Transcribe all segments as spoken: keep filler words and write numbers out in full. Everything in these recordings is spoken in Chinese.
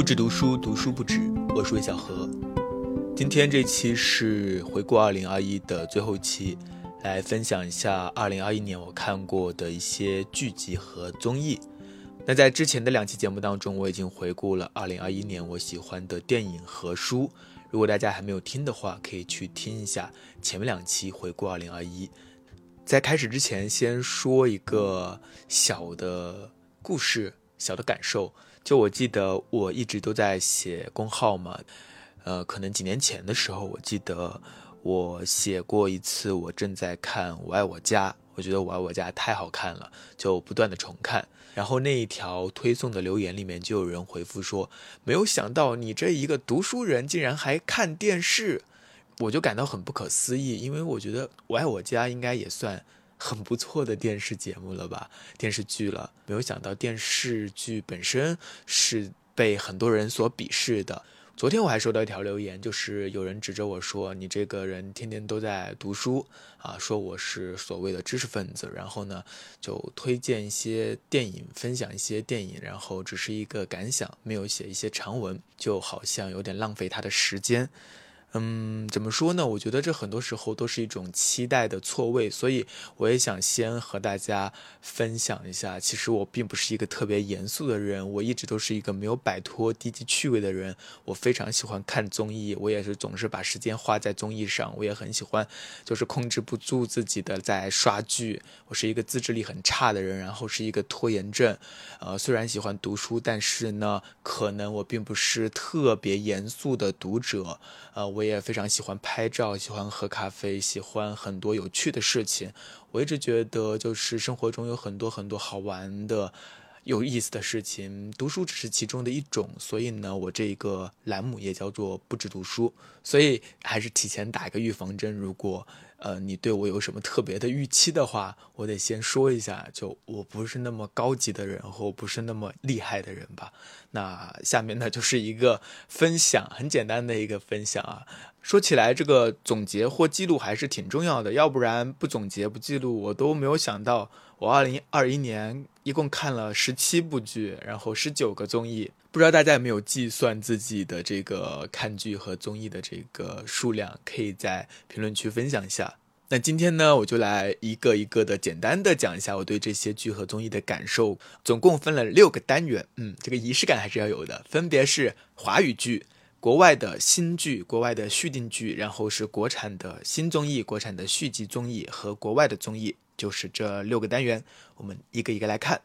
止读书，读书不止。我是魏小何。今天这期是回顾二零二一的最后一期，来分享一下二零二一年我看过的一些剧集和综艺。那在之前的两期节目当中，我已经回顾了二零二一年我喜欢的电影和书。如果大家还没有听的话，可以去听一下前面两期回顾二零二一。在开始之前，先说一个小的故事，小的感受。就我记得我一直都在写公号嘛，呃，可能几年前的时候，我记得我写过一次，我正在看《我爱我家》，我觉得《我爱我家》太好看了，就不断的重看。然后那一条推送的留言里面就有人回复说，没有想到你这一个读书人竟然还看电视，我就感到很不可思议，因为我觉得《我爱我家》应该也算很不错的电视节目了吧，电视剧了。没有想到电视剧本身是被很多人所鄙视的。昨天我还收到一条留言，就是有人指着我说，你这个人天天都在读书啊，说我是所谓的知识分子，然后呢就推荐一些电影，分享一些电影，然后只是一个感想，没有写一些长文，就好像有点浪费他的时间。嗯，怎么说呢？我觉得这很多时候都是一种期待的错位，所以我也想先和大家分享一下，其实我并不是一个特别严肃的人，我一直都是一个没有摆脱低级趣味的人。我非常喜欢看综艺，我也是总是把时间花在综艺上，我也很喜欢就是控制不住自己的在刷剧。我是一个自制力很差的人，然后是一个拖延症。呃，虽然喜欢读书，但是呢，可能我并不是特别严肃的读者。呃，我也非常喜欢拍照，喜欢喝咖啡，喜欢很多有趣的事情。我一直觉得就是生活中有很多很多好玩的有意思的事情，读书只是其中的一种，所以呢我这个栏目也叫做不止读书。所以还是提前打一个预防针，如果呃你对我有什么特别的预期的话，我得先说一下，就我不是那么高级的人，或不是那么厉害的人吧。那下面呢就是一个分享，很简单的一个分享啊。说起来这个总结或记录还是挺重要的，要不然不总结不记录，我都没有想到我二零二一年一共看了十七部剧，然后十九个综艺。不知道大家有没有计算自己的这个看剧和综艺的这个数量，可以在评论区分享一下。那今天呢，我就来一个一个的简单的讲一下我对这些剧和综艺的感受。总共分了六个单元，嗯，这个仪式感还是要有的，分别是华语剧、国外的新剧、国外的续订剧，然后是国产的新综艺、国产的续集综艺和国外的综艺，就是这六个单元，我们一个一个来看。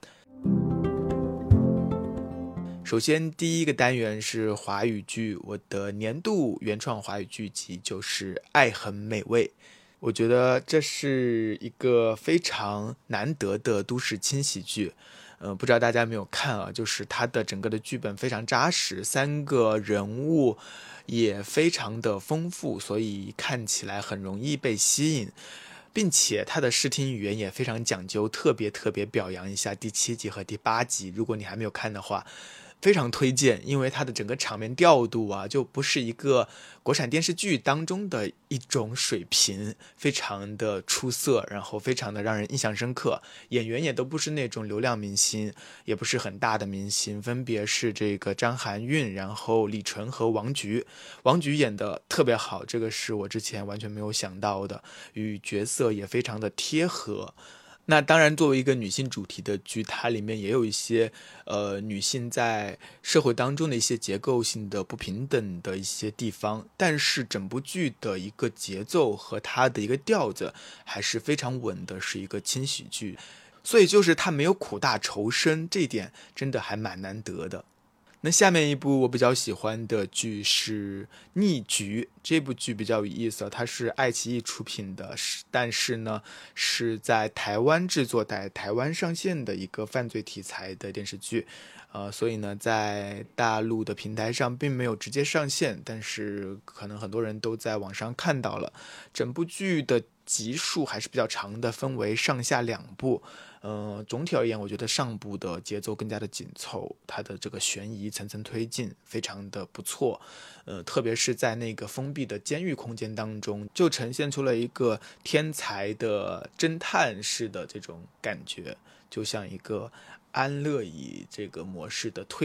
首先第一个单元是华语剧，我的年度原创华语剧集就是《爱很美味》。我觉得这是一个非常难得的都市轻喜剧，呃，不知道大家有没有看啊？就是它的整个的剧本非常扎实，三个人物也非常的丰富，所以看起来很容易被吸引，并且它的视听语言也非常讲究，特别特别表扬一下第七集和第八集，如果你还没有看的话，非常推荐，因为它的整个场面调度啊，就不是一个国产电视剧当中的一种水平，非常的出色，然后非常的让人印象深刻。演员也都不是那种流量明星，也不是很大的明星，分别是这个张含韵，然后李纯和王菊。王菊演的特别好，这个是我之前完全没有想到的，与角色也非常的贴合。那当然作为一个女性主题的剧，它里面也有一些呃女性在社会当中的一些结构性的不平等的一些地方，但是整部剧的一个节奏和它的一个调子还是非常稳的，是一个轻喜剧，所以就是它没有苦大仇深，这一点真的还蛮难得的。那下面一部我比较喜欢的剧是《逆局》，这部剧比较有意思，它是爱奇艺出品的，但是呢是在台湾制作、在台湾上线的一个犯罪题材的电视剧，呃，所以呢在大陆的平台上并没有直接上线，但是可能很多人都在网上看到了。整部剧的集数还是比较长的，分为上下两部。呃，总体而言，我觉得上部的节奏更加的紧凑，它的这个悬疑层层推进非常的不错。呃，特别是在那个封闭的监狱空间当中，就呈现出了一个天才的侦探式的这种感觉，就像一个安乐椅这个模式的推理。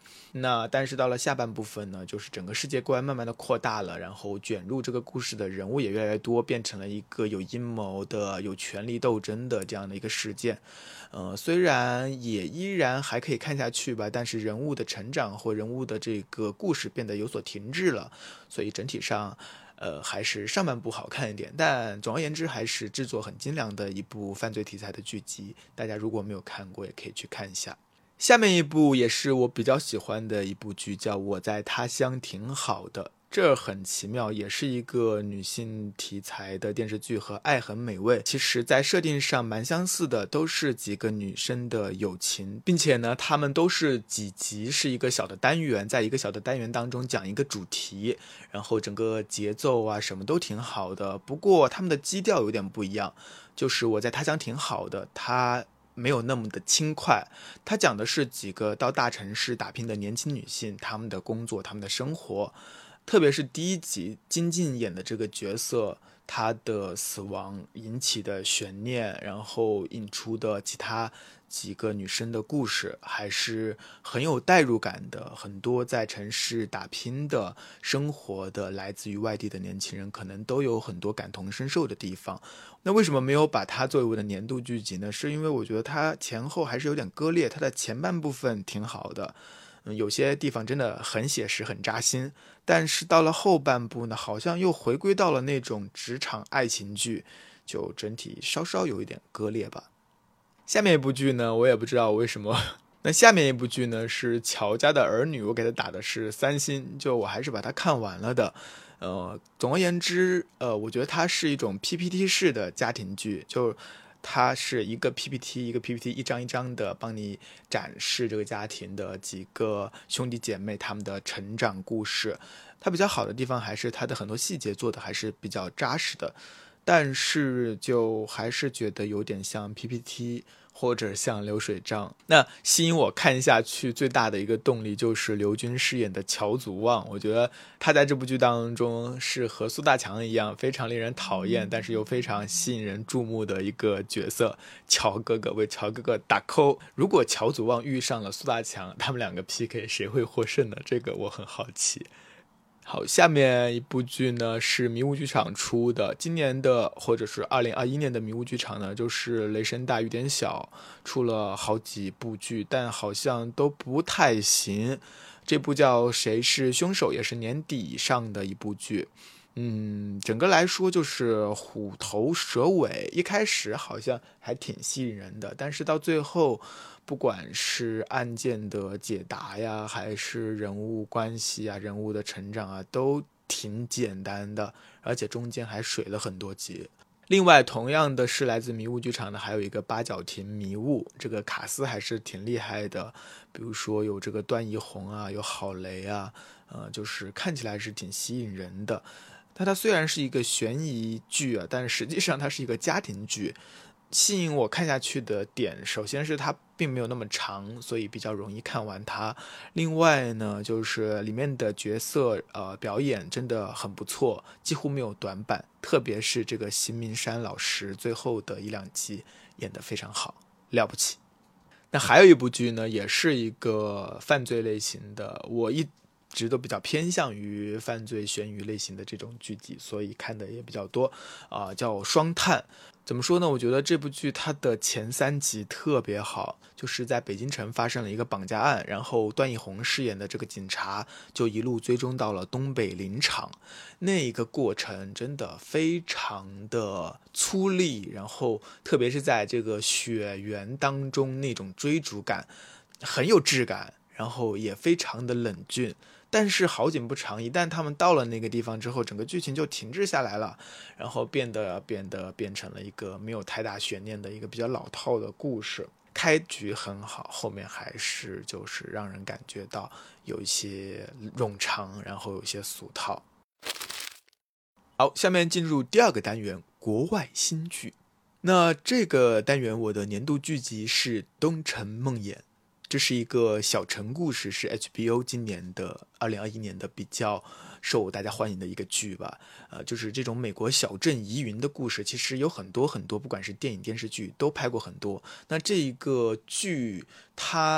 那但是到了下半部分呢，就是整个世界观慢慢的扩大了，然后卷入这个故事的人物也越来越多，变成了一个有阴谋的、有权力斗争的这样的一个事件。呃，虽然也依然还可以看下去吧，但是人物的成长或人物的这个故事变得有所停滞了，所以整体上呃，还是上半部好看一点，但总而言之还是制作很精良的一部犯罪题材的剧集，大家如果没有看过也可以去看一下。下面一部也是我比较喜欢的一部剧，叫《我在他乡挺好的》，这很奇妙，也是一个女性题材的电视剧，和《爱很美味》其实在设定上蛮相似的，都是几个女生的友情，并且呢，她们都是几集是一个小的单元，在一个小的单元当中讲一个主题，然后整个节奏啊什么都挺好的。不过她们的基调有点不一样，就是我在他乡挺好的，她没有那么的轻快，他讲的是几个到大城市打拼的年轻女性，她们的工作，她们的生活，特别是第一集金靖演的这个角色，她的死亡引起的悬念，然后引出的其他几个女生的故事，还是很有代入感的。很多在城市打拼的生活的来自于外地的年轻人，可能都有很多感同身受的地方。那为什么没有把它作为我的年度剧集呢？是因为我觉得它前后还是有点割裂，它的前半部分挺好的，嗯，有些地方真的很写实很扎心，但是到了后半部呢，好像又回归到了那种职场爱情剧，就整体稍稍有一点割裂吧。下面一部剧呢，我也不知道为什么那下面一部剧呢是乔家的儿女，我给它打的是三星，就我还是把它看完了的。呃，总而言之，呃，我觉得它是一种 P P T 式的家庭剧，就它是一个 P P T 一个 P P T 一张一张的帮你展示这个家庭的几个兄弟姐妹他们的成长故事。它比较好的地方还是它的很多细节做的还是比较扎实的，但是就还是觉得有点像 P P T 或者像流水账。那吸引我看下去最大的一个动力就是刘军饰演的乔祖望，我觉得他在这部剧当中是和苏大强一样非常令人讨厌但是又非常吸引人注目的一个角色。乔哥哥为乔哥哥打 call， 如果乔祖望遇上了苏大强，他们两个 P K 谁会获胜呢？这个我很好奇。好，下面一部剧呢是迷雾剧场出的，今年的或者是二零二一年的迷雾剧场呢，就是雷声大雨点小，出了好几部剧，但好像都不太行。这部叫《谁是凶手》，也是年底上的一部剧。嗯，整个来说就是虎头蛇尾，一开始好像还挺吸引人的，但是到最后不管是案件的解答呀，还是人物关系啊，人物的成长啊，都挺简单的，而且中间还水了很多集。另外同样的是来自迷雾剧场的还有一个八角亭迷雾，这个卡斯还是挺厉害的，比如说有这个段奕宏啊，有郝蕾啊，呃，就是看起来是挺吸引人的。但它虽然是一个悬疑剧啊，但实际上它是一个家庭剧。吸引我看下去的点，首先是它并没有那么长，所以比较容易看完它。另外呢，就是里面的角色呃表演真的很不错，几乎没有短板。特别是这个席明山老师最后的一两集演得非常好，了不起。那还有一部剧呢，也是一个犯罪类型的，我一一直都比较偏向于犯罪悬疑类型的这种剧集，所以看的也比较多啊、呃，叫双探。怎么说呢？我觉得这部剧它的前三集特别好，就是在北京城发生了一个绑架案，然后段奕宏饰演的这个警察就一路追踪到了东北林场，那一个过程真的非常的粗粝，然后特别是在这个雪原当中那种追逐感很有质感，然后也非常的冷峻。但是好景不长，一旦他们到了那个地方之后，整个剧情就停滞下来了，然后变得变得变成了一个没有太大悬念的一个比较老套的故事。开局很好，后面还是就是让人感觉到有一些冗长，然后有一些俗套。好，下面进入第二个单元，国外新剧。那这个单元我的年度剧集是《东城梦魇》。这是一个小城故事，是 H B O 今年的二零二一年的比较受大家欢迎的一个剧吧。呃，就是这种美国小镇疑云的故事，其实有很多很多，不管是电影电视剧都拍过很多。那这一个剧它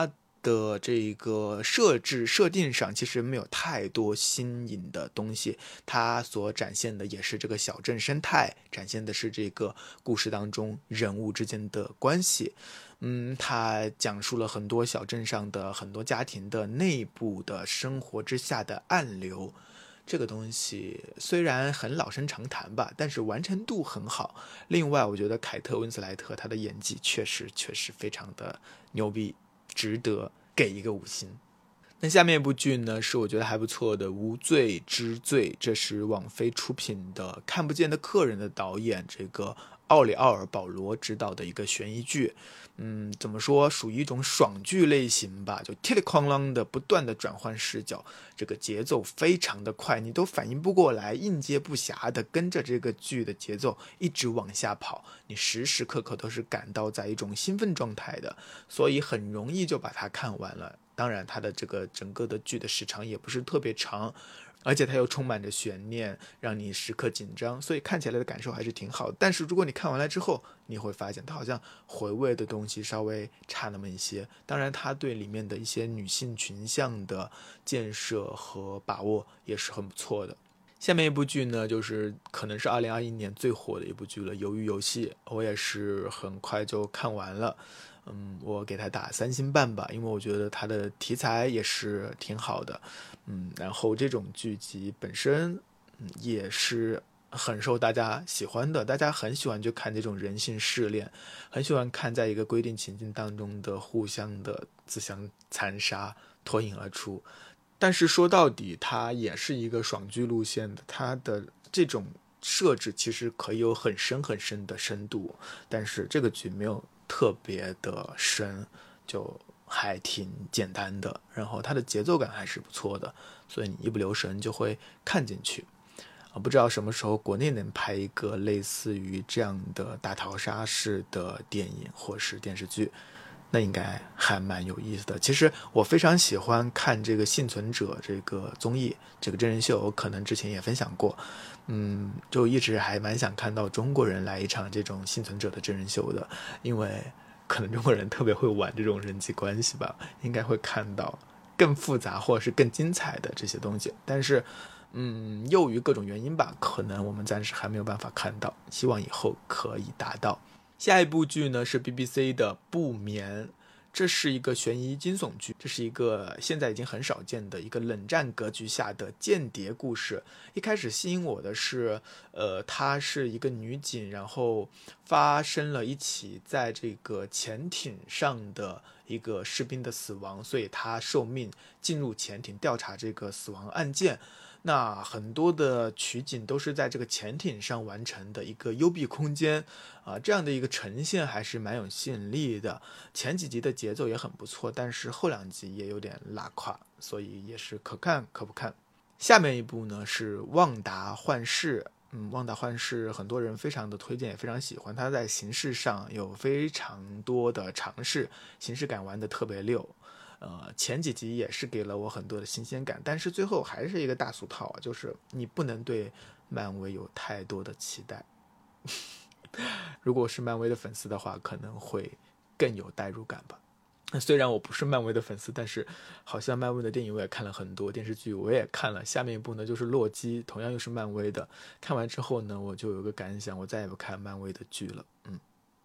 的这个设置设定上其实没有太多新颖的东西，它所展现的也是这个小镇生态，展现的是这个故事当中人物之间的关系。嗯，它讲述了很多小镇上的很多家庭的内部的生活之下的暗流。这个东西虽然很老生常谈吧，但是完成度很好。另外，我觉得凯特温斯莱特她的演技确实确实非常的牛逼，值得给一个五星。那下面一部剧呢，是我觉得还不错的《无罪之罪》，这是网飞出品的《看不见的客人》的导演这个奥里奥尔·保罗执导的一个悬疑剧。嗯，怎么说，属于一种爽剧类型吧，就踢里哐啷的不断的转换视角，这个节奏非常的快，你都反应不过来，应接不暇的跟着这个剧的节奏一直往下跑，你时时刻刻都是感到在一种兴奋状态的，所以很容易就把它看完了。当然它的这个整个的剧的时长也不是特别长，而且它又充满着悬念，让你时刻紧张，所以看起来的感受还是挺好的。但是如果你看完了之后，你会发现它好像回味的东西稍微差那么一些。当然它对里面的一些女性群像的建设和把握也是很不错的。下面一部剧呢，就是可能是二零二一年最火的一部剧了，《鱿鱼游戏》，我也是很快就看完了。嗯，我给它打三星半吧，因为我觉得它的题材也是挺好的。嗯，然后这种剧集本身、嗯、也是很受大家喜欢的，大家很喜欢去看这种人性试炼，很喜欢看在一个规定情境当中的互相的自相残杀，脱颖而出。但是说到底，它也是一个爽剧路线的，它的这种设置其实可以有很深很深的深度，但是这个剧没有特别的深，就还挺简单的，然后它的节奏感还是不错的，所以你一不留神就会看进去。啊，不知道什么时候国内能拍一个类似于这样的大逃杀式的电影或是电视剧，那应该还蛮有意思的。其实我非常喜欢看这个幸存者这个综艺，这个真人秀，我可能之前也分享过。嗯，就一直还蛮想看到中国人来一场这种幸存者的真人秀的，因为可能中国人特别会玩这种人际关系吧，应该会看到更复杂或者是更精彩的这些东西。但是嗯，由于各种原因吧，可能我们暂时还没有办法看到，希望以后可以达到。下一部剧呢是 B B C 的《不眠》，这是一个悬疑惊悚剧，这是一个现在已经很少见的一个冷战格局下的间谍故事。一开始吸引我的是，呃，她是一个女警，然后发生了一起在这个潜艇上的一个士兵的死亡，所以她受命进入潜艇调查这个死亡案件。那很多的取景都是在这个潜艇上完成的一个幽闭空间啊，这样的一个呈现还是蛮有吸引力的。前几集的节奏也很不错，但是后两集也有点拉胯，所以也是可看可不看。下面一部呢是《旺达幻视》。嗯，《旺达幻视》很多人非常的推荐，也非常喜欢。它在形式上有非常多的尝试，形式感玩得特别溜。呃，前几集也是给了我很多的新鲜感，但是最后还是一个大俗套啊，就是你不能对漫威有太多的期待。如果是漫威的粉丝的话，可能会更有代入感吧。虽然我不是漫威的粉丝，但是好像漫威的电影我也看了很多，电视剧我也看了。下面一部呢就是洛基，同样又是漫威的。看完之后呢，我就有个感想，我再也不看漫威的剧了。嗯。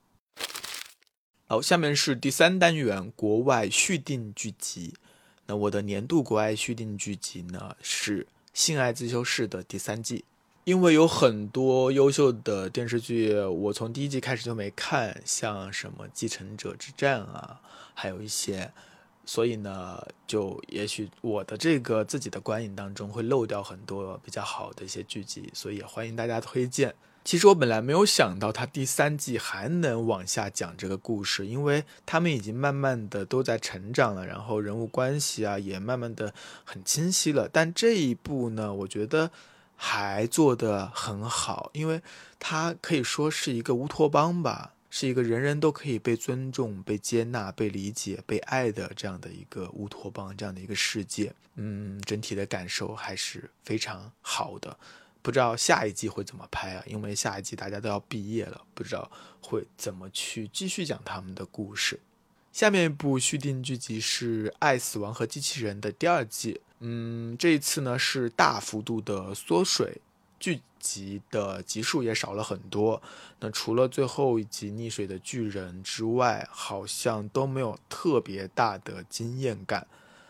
好，下面是第三单元国外续订剧集。那我的年度国外续订剧集呢是《性爱自修室》的第三季。因为有很多优秀的电视剧我从第一季开始就没看，像什么《继承者之战》啊，还有一些，所以呢就也许我的这个自己的观影当中会漏掉很多比较好的一些剧集，所以也欢迎大家推荐。其实我本来没有想到他第三季还能往下讲这个故事，因为他们已经慢慢的都在成长了，然后人物关系啊也慢慢的很清晰了。但这一部呢，我觉得还做得很好，因为它可以说是一个乌托邦吧，是一个人人都可以被尊重、被接纳、被理解、被爱的这样的一个乌托邦，这样的一个世界。嗯，整体的感受还是非常好的。不知道下一季会怎么拍啊？因为下一季大家都要毕业了，不知道会怎么去继续讲他们的故事。 下面一部续订剧集是《爱、死亡和机器人》的第二季。嗯，这一次呢是大幅度的缩水，剧集的集数也少了很多。那除了最后一集溺水的巨人之外，好像都没有特别大的惊艳感。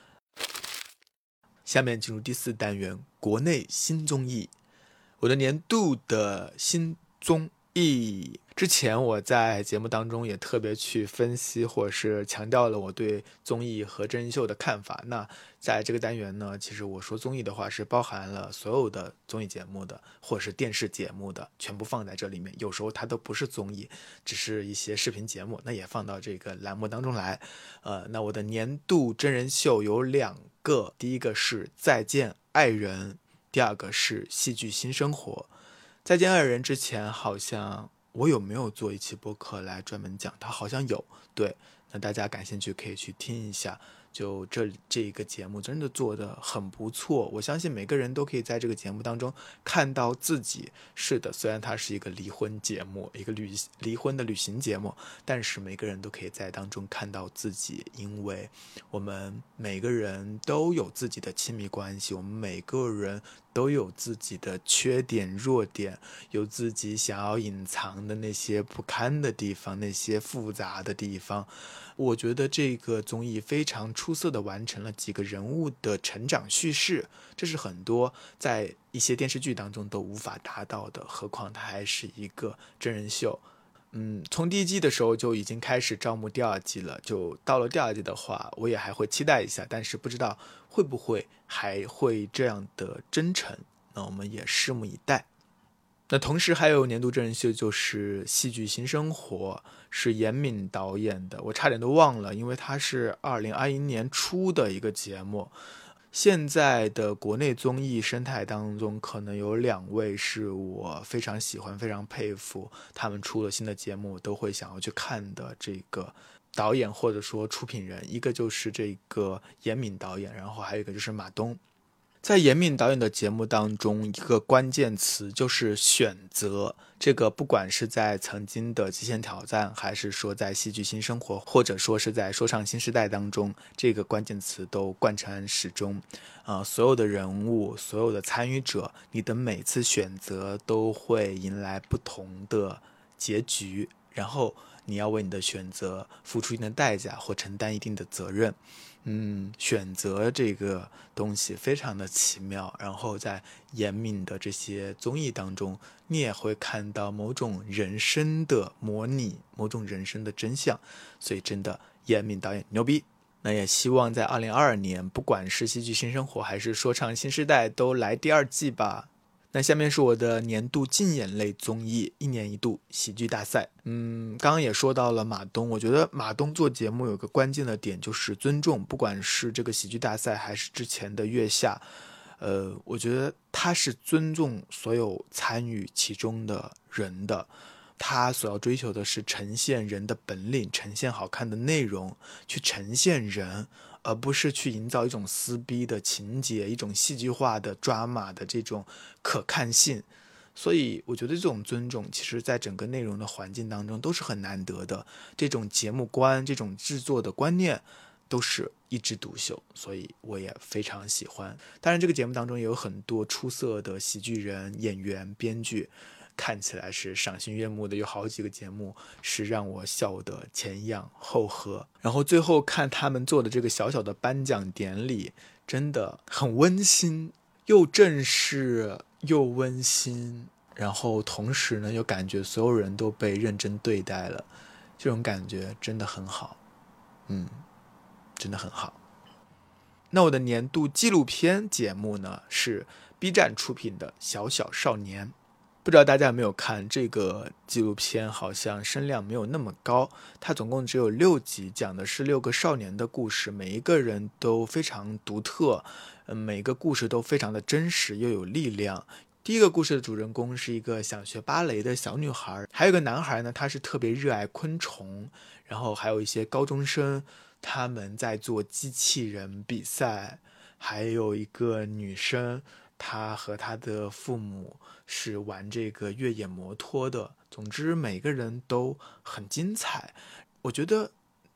下面进入第四单元，国内新综艺。我的年度的新综艺，之前我在节目当中也特别去分析或者是强调了我对综艺和真人秀的看法。那在这个单元呢，其实我说综艺的话是包含了所有的综艺节目的或者是电视节目的，全部放在这里面。有时候它都不是综艺，只是一些视频节目，那也放到这个栏目当中来。呃，那我的年度真人秀有两个，第一个是再见爱人，第二个是戏剧新生活。再见爱人之前好像我有没有做一期播客来专门讲，它好像有，对，那大家感兴趣可以去听一下。就这这一个节目真的做得很不错，我相信每个人都可以在这个节目当中看到自己。是的，虽然它是一个离婚节目，一个旅离婚的旅行节目，但是每个人都可以在当中看到自己，因为我们每个人都有自己的亲密关系，我们每个人都有自己的缺点弱点，有自己想要隐藏的那些不堪的地方，那些复杂的地方。我觉得这个综艺非常出色地完成了几个人物的成长叙事，这是很多在一些电视剧当中都无法达到的，何况它还是一个真人秀。嗯，从第一季的时候就已经开始招募第二季了，就到了第二季的话，我也还会期待一下，但是不知道会不会还会这样的真诚，那我们也拭目以待。那同时还有年度真人秀，就是戏剧新生活，是严敏导演的，我差点都忘了，因为它是二零二一年初的一个节目。现在的国内综艺生态当中，可能有两位是我非常喜欢非常佩服，他们出了新的节目都会想要去看的这个导演或者说出品人，一个就是这个严敏导演，然后还有一个就是马东。在严敏导演的节目当中，一个关键词就是选择。这个不管是在曾经的极限挑战，还是说在戏剧新生活，或者说是在说唱新时代当中，这个关键词都贯穿始终。呃，所有的人物，所有的参与者，你的每次选择都会迎来不同的结局，然后你要为你的选择付出一定的代价或承担一定的责任。嗯，选择这个东西非常的奇妙，然后在严敏的这些综艺当中，你也会看到某种人生的模拟，某种人生的真相，所以真的严敏导演牛逼。那也希望在二零二二年，不管是戏剧新生活还是说唱新时代，都来第二季吧。那下面是我的年度竞演类综艺，一年一度喜剧大赛。嗯，刚刚也说到了马东，我觉得马东做节目有个关键的点就是尊重，不管是这个喜剧大赛还是之前的月下，呃，我觉得他是尊重所有参与其中的人的。他所要追求的是呈现人的本领，呈现好看的内容，去呈现人，而不是去营造一种撕逼的情节，一种戏剧化的抓马的这种可看性。所以我觉得这种尊重其实在整个内容的环境当中都是很难得的，这种节目观，这种制作的观念都是一枝独秀，所以我也非常喜欢。当然这个节目当中也有很多出色的喜剧人、演员、编剧，看起来是赏心悦目的，有好几个节目是让我笑得前仰后合。然后最后看他们做的这个小小的颁奖典礼，真的很温馨，又正式又温馨，然后同时呢又感觉所有人都被认真对待了，这种感觉真的很好。嗯，真的很好。那我的年度纪录片节目呢，是 B 站出品的《小小少年》。不知道大家有没有看这个纪录片，好像声量没有那么高，它总共只有六集，讲的是六个少年的故事，每一个人都非常独特，每个故事都非常的真实又有力量。第一个故事的主人公是一个想学芭蕾的小女孩，还有一个男孩呢，他是特别热爱昆虫，然后还有一些高中生，他们在做机器人比赛，还有一个女生，她和她的父母是玩这个越野摩托的。总之每个人都很精彩。我觉得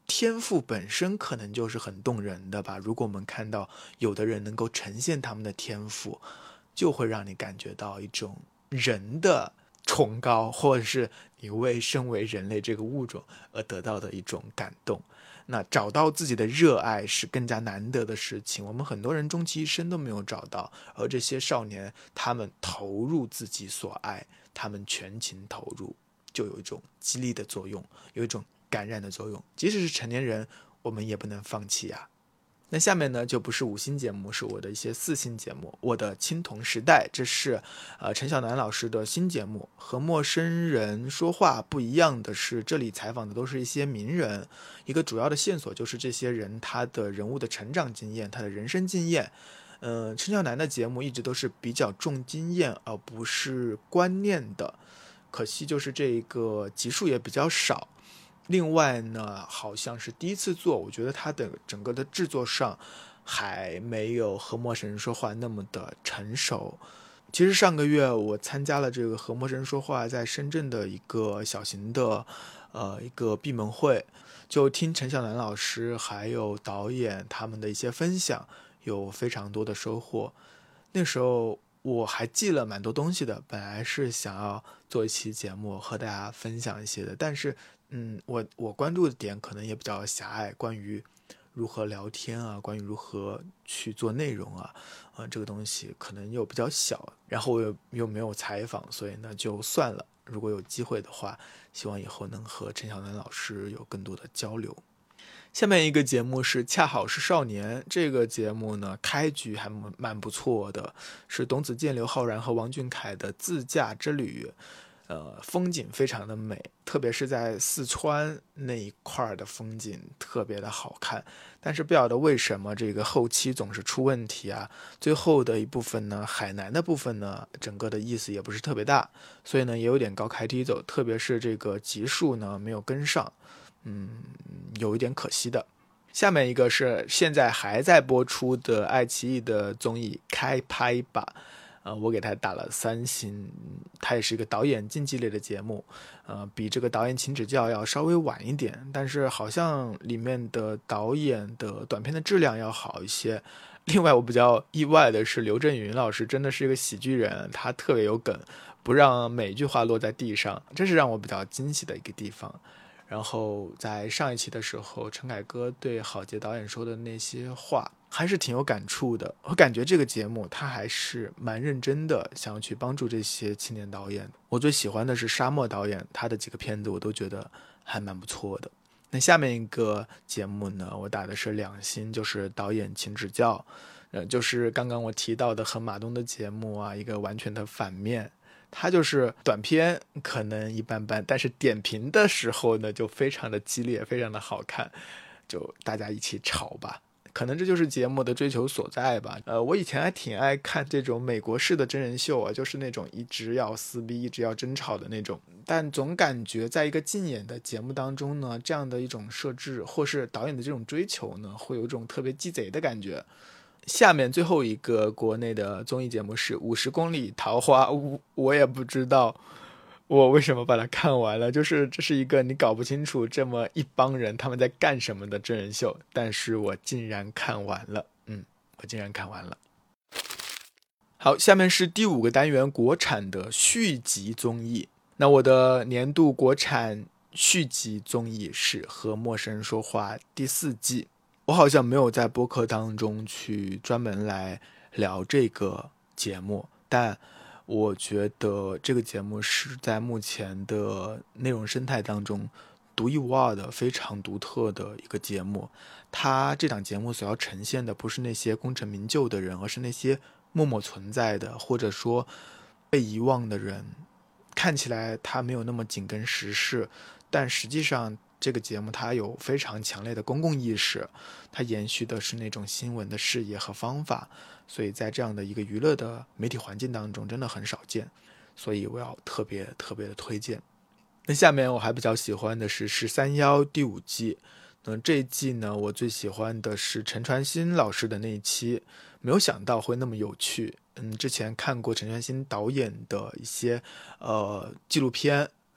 天赋本身可能就是很动人的吧。如果我们看到有的人能够呈现他们的天赋，就会让你感觉到一种人的崇高，或者是你为身为人类这个物种而得到的一种感动。那找到自己的热爱是更加难得的事情，我们很多人终其一生都没有找到，而这些少年他们投入自己所爱，他们全情投入，就有一种激励的作用，有一种感染的作用。即使是成年人，我们也不能放弃呀、啊。那下面呢，就不是五星节目，是我的一些四星节目。我的青铜时代，这是呃陈晓南老师的新节目。和陌生人说话不一样的是，这里采访的都是一些名人，一个主要的线索就是这些人他的人物的成长经验，他的人生经验。嗯、呃，陈晓南的节目一直都是比较重经验而不是观念的，可惜就是这个集数也比较少。另外呢，好像是第一次做，我觉得它的整个的制作上还没有和陌生人说话那么的成熟。其实上个月我参加了这个和陌生人说话在深圳的一个小型的呃一个闭门会，就听陈晓南老师还有导演他们的一些分享，有非常多的收获。那时候我还记了蛮多东西的，本来是想要做一期节目和大家分享一些的，但是嗯，我我关注的点可能也比较狭隘，关于如何聊天啊，关于如何去做内容啊，呃，这个东西可能又比较小，然后我又又没有采访，所以呢就算了。如果有机会的话，希望以后能和陈晓南老师有更多的交流。下面一个节目是恰好是少年，这个节目呢开局还蛮不错的，是董子健、刘昊然和王俊凯的自驾之旅。呃，风景非常的美，特别是在四川那一块的风景特别的好看。但是不晓得为什么这个后期总是出问题啊，最后的一部分呢，海南的部分呢，整个的意思也不是特别大，所以呢也有点高开低走，特别是这个集数呢没有跟上，嗯，有一点可惜的。下面一个是现在还在播出的爱奇艺的综艺《开拍吧》。呃，我给他打了三星，它也是一个导演竞技类的节目，呃，比这个导演请指教要稍微晚一点，但是好像里面的导演的短片的质量要好一些。另外我比较意外的是刘震云老师真的是一个喜剧人，他特别有梗，不让每句话落在地上，这是让我比较惊喜的一个地方。然后在上一期的时候，陈凯歌对郝杰导演说的那些话还是挺有感触的。我感觉这个节目他还是蛮认真的，想要去帮助这些青年导演。我最喜欢的是沙漠导演，他的几个片子我都觉得还蛮不错的。那下面一个节目呢，我打的是两星，就是导演请指教，呃，就是刚刚我提到的和马东的节目啊，一个完全的反面。它就是短片可能一般般，但是点评的时候呢就非常的激烈，非常的好看，就大家一起吵吧，可能这就是节目的追求所在吧。呃，我以前还挺爱看这种美国式的真人秀啊，就是那种一直要撕逼一直要争吵的那种，但总感觉在一个竞演的节目当中呢，这样的一种设置或是导演的这种追求呢，会有一种特别鸡贼的感觉。下面最后一个国内的综艺节目是五十公里桃花坞，我也不知道我为什么把它看完了，就是这是一个你搞不清楚这么一帮人他们在干什么的真人秀，但是我竟然看完了，嗯，我竟然看完了。好，下面是第五个单元，国产的续集综艺。那我的年度国产续集综艺是《和陌生人说话》第四季。我好像没有在播客当中去专门来聊这个节目，但我觉得这个节目是在目前的内容生态当中独一无二的非常独特的一个节目。它这档节目所要呈现的不是那些功成名就的人，而是那些默默存在的或者说被遗忘的人。看起来它没有那么紧跟时事，但实际上这个节目它有非常强烈的公共意识，它延续的是那种新闻的视野和方法，所以在这样的一个娱乐的媒体环境当中真的很少见，所以我要特别特别的推荐。那下面我还比较喜欢的是十三幺第五季，那这一季呢，我最喜欢的是陈传新老师的那一期，没有想到会那么有趣。嗯，之前看过陈传新导演的一些呃纪录片，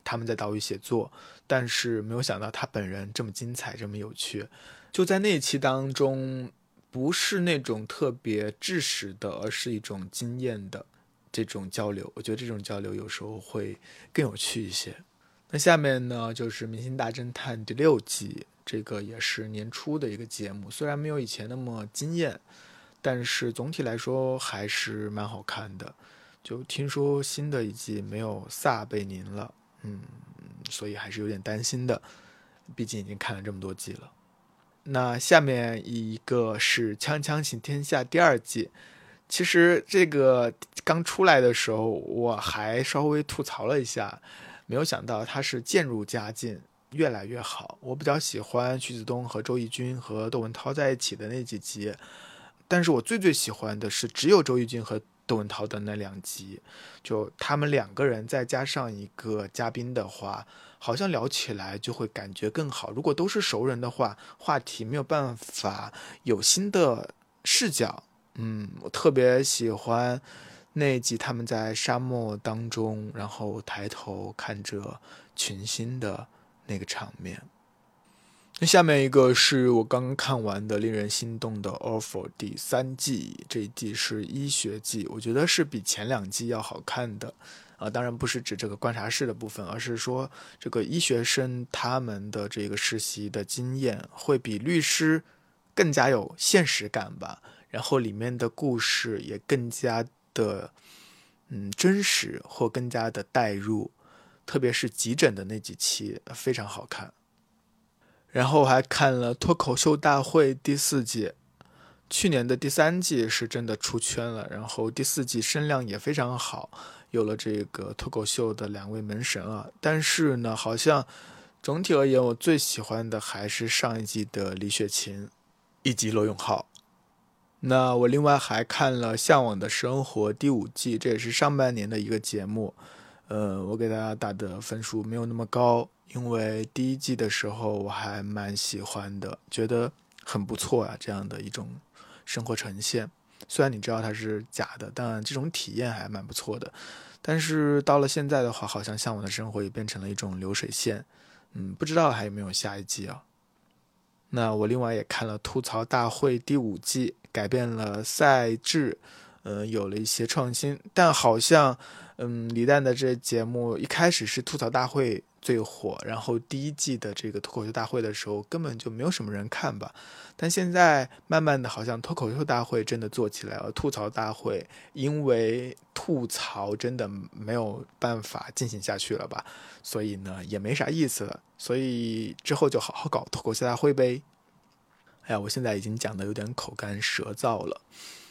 他们在岛屿写作，但是没有想到他本人这么精彩，这么有趣。就在那一期当中，不是那种特别知识的，而是一种经验的这种交流，我觉得这种交流有时候会更有趣一些。那下面呢，就是《明星大侦探》第六季，这个也是年初的一个节目，虽然没有以前那么惊艳，但是总体来说还是蛮好看的。就听说新的一季没有撒贝宁了，嗯，所以还是有点担心的，毕竟已经看了这么多季了。那下面一个是《锵锵行天下》第二季，其实这个刚出来的时候我还稍微吐槽了一下，没有想到它是渐入佳境，越来越好。我比较喜欢徐子东和周轶君和窦文涛在一起的那几集，但是我最最喜欢的是只有周轶君和窦文涛的那两集，就他们两个人再加上一个嘉宾的话，好像聊起来就会感觉更好。如果都是熟人的话，话题没有办法有新的视角。嗯，我特别喜欢那一集他们在沙漠当中，然后抬头看着群星的那个场面。那下面一个是我刚刚看完的令人心动的 Offer 第三季，这一季是医学季，我觉得是比前两季要好看的啊，当然不是指这个观察室的部分，而是说这个医学生他们的这个实习的经验会比律师更加有现实感吧，然后里面的故事也更加的嗯真实或更加的带入，特别是急诊的那几期非常好看。然后还看了脱口秀大会第四季，去年的第三季是真的出圈了，然后第四季声量也非常好，有了这个脱口秀的两位门神啊。但是呢，好像总体而言，我最喜欢的还是上一季的李雪琴以及罗永浩。那我另外还看了《向往的生活》第五季，这也是上半年的一个节目。呃，我给大家打的分数没有那么高，因为第一季的时候我还蛮喜欢的，觉得很不错啊，这样的一种生活呈现。虽然你知道它是假的，但这种体验还蛮不错的。但是到了现在的话，好像向往的生活也变成了一种流水线。嗯，不知道还有没有下一季啊？那我另外也看了吐槽大会第五季，改变了赛制，嗯、呃，有了一些创新，但好像嗯，李诞的这节目一开始是吐槽大会最火，然后第一季的这个脱口秀大会的时候根本就没有什么人看吧，但现在慢慢的好像脱口秀大会真的做起来了，吐槽大会因为吐槽真的没有办法进行下去了吧，所以呢也没啥意思了，所以之后就好好搞脱口秀大会呗。哎呀，我现在已经讲的有点口干舌燥了。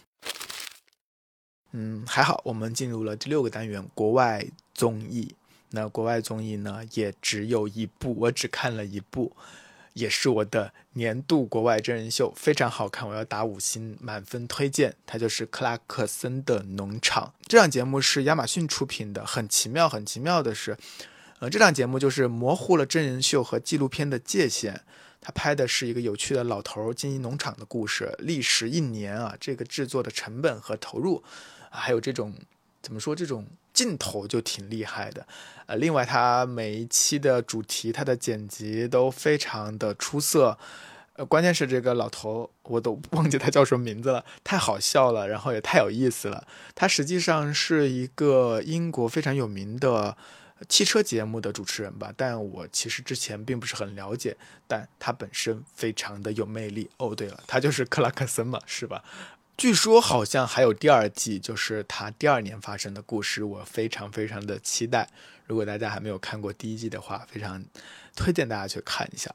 嗯，还好，我们进入了第六个单元，国外综艺。那国外综艺呢，也只有一部，我只看了一部，也是我的年度国外真人秀，非常好看，我要打五星满分推荐。它就是克拉克森的农场。这档节目是亚马逊出品的，很奇妙，很奇妙的是，呃，这档节目就是模糊了真人秀和纪录片的界限。他拍的是一个有趣的老头经营农场的故事，历时一年啊，这个制作的成本和投入。还有这种怎么说，这种镜头就挺厉害的，呃，另外它每一期的主题，它的剪辑都非常的出色，呃，关键是这个老头，我都忘记他叫什么名字了，太好笑了，然后也太有意思了。他实际上是一个英国非常有名的汽车节目的主持人吧，但我其实之前并不是很了解，但他本身非常的有魅力。哦，对了，他就是克拉克森嘛，是吧？据说好像还有第二季，就是他第二年发生的故事，我非常非常的期待。如果大家还没有看过第一季的话，非常推荐大家去看一下。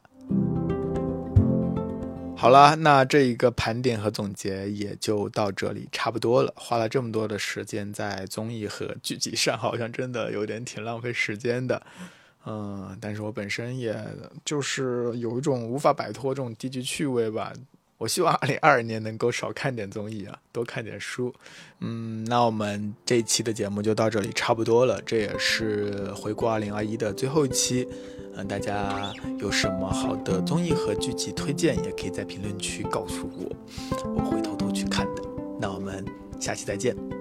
好了，那这一个盘点和总结也就到这里差不多了。花了这么多的时间在综艺和剧集上，好像真的有点挺浪费时间的。嗯，但是我本身也就是有一种无法摆脱这种低级趣味吧。我希望二零二二年能够少看点综艺啊，多看点书。嗯，那我们这一期的节目就到这里差不多了，这也是回顾二零二一的最后一期。嗯，大家有什么好的综艺和剧集推荐，也可以在评论区告诉我，我会偷偷去看的。那我们下期再见。